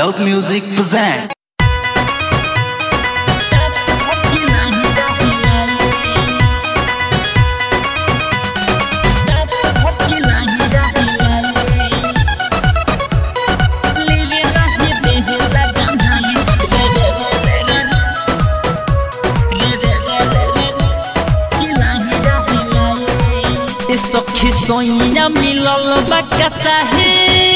Love Music present. सखी सोइया मिलल बा कसाही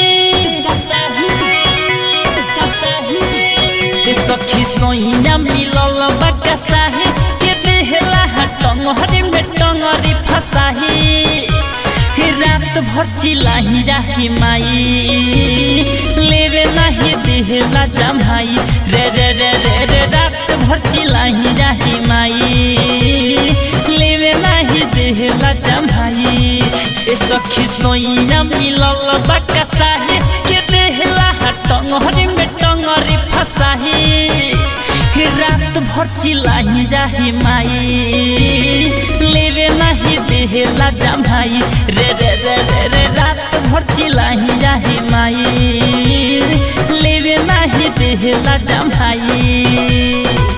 सखी सोइया मिलल बा कसाही के देहला टंगरी में टंगरी फसाही रात भर चिल्लाही राही माई लेवे नहीं देहला जमाई रे रे रे रे रे रात भर चिल्लाही राही माई लेवे नहीं देहला जमाई सखी सोइया मिलल बा कसाही के देहला टंगरी में टंगरी फसाही रात भर चिल्लाही जाही माई लेवे नहीं देहला जमाई रे रे रे रे रे रात भर चिल्लाही जाही माई लेवे नहीं देहला जमाई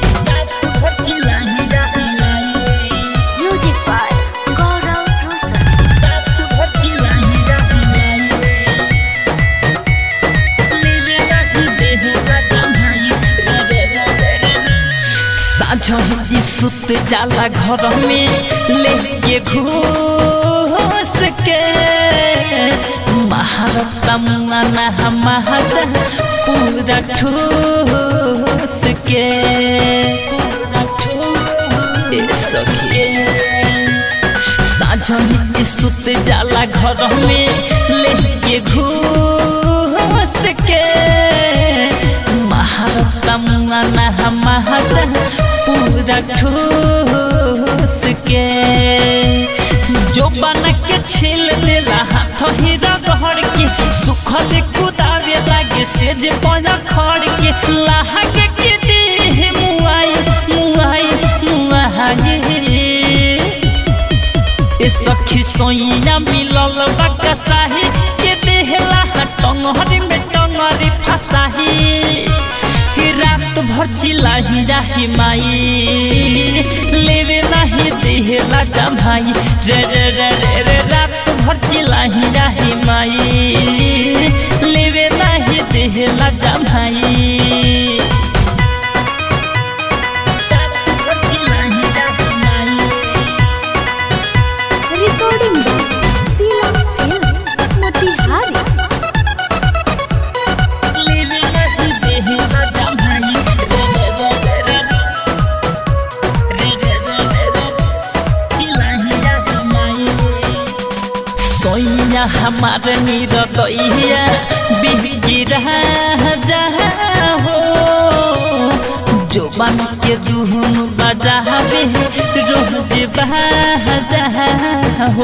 सुत जाला घर में लेके घूस के महारता मुआना महाजा पूरा ठूस के साझी सुत जाला घर में लेके घूस के महारता मुआना महाजा पूरा ठूस के जो बन के छील लेला हाथ ही रगड़ के सुखल कुदावे लागे से जे पया खड़ के लाहग के देह मुआई मुआई मुआई सखी सोइया मिलल बा कसाही के देहला टंगरी में टंगरी फसाही रात भर चिल्लाही जाही माई लेवे नहीं देहला जमाई रे रे रे रे रे रात भर चिल्लाही जाही माई लेवे नहीं देहला जमाई हमारे नीरदैया बिहगी रहा हो जो बन के दुहन बजावे रोज बजा हो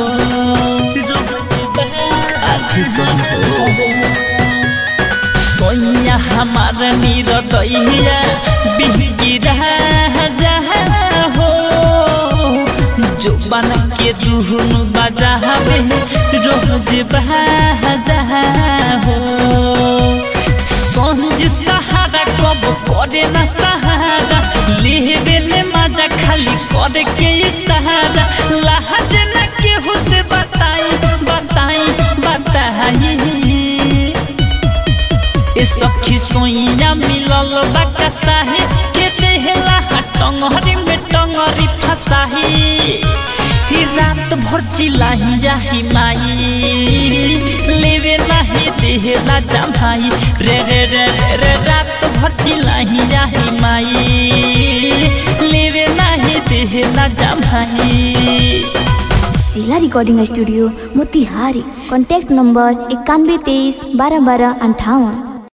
सोइया हमारे नीरदैया बिहगी रहा हो जो बन के दुहन बजावे रोज बजा हो संज सहारा कब करे न सहारा लेवे ले मजा खाली करे के सहारा लहज न केहू से बताई बताई बताई सखी सोइया मिलल बा कसाही के देहला टंगरी में टंगरी फसाही रात भर चिल्लाही जाही माई लेवे नहीं देहला जमाई रे रे रे रे रात भर चिल्लाही जाही माई लेवे नहीं देहला जमाई। जिला recording studio Motihari. Contact number 91 23 12 12 58।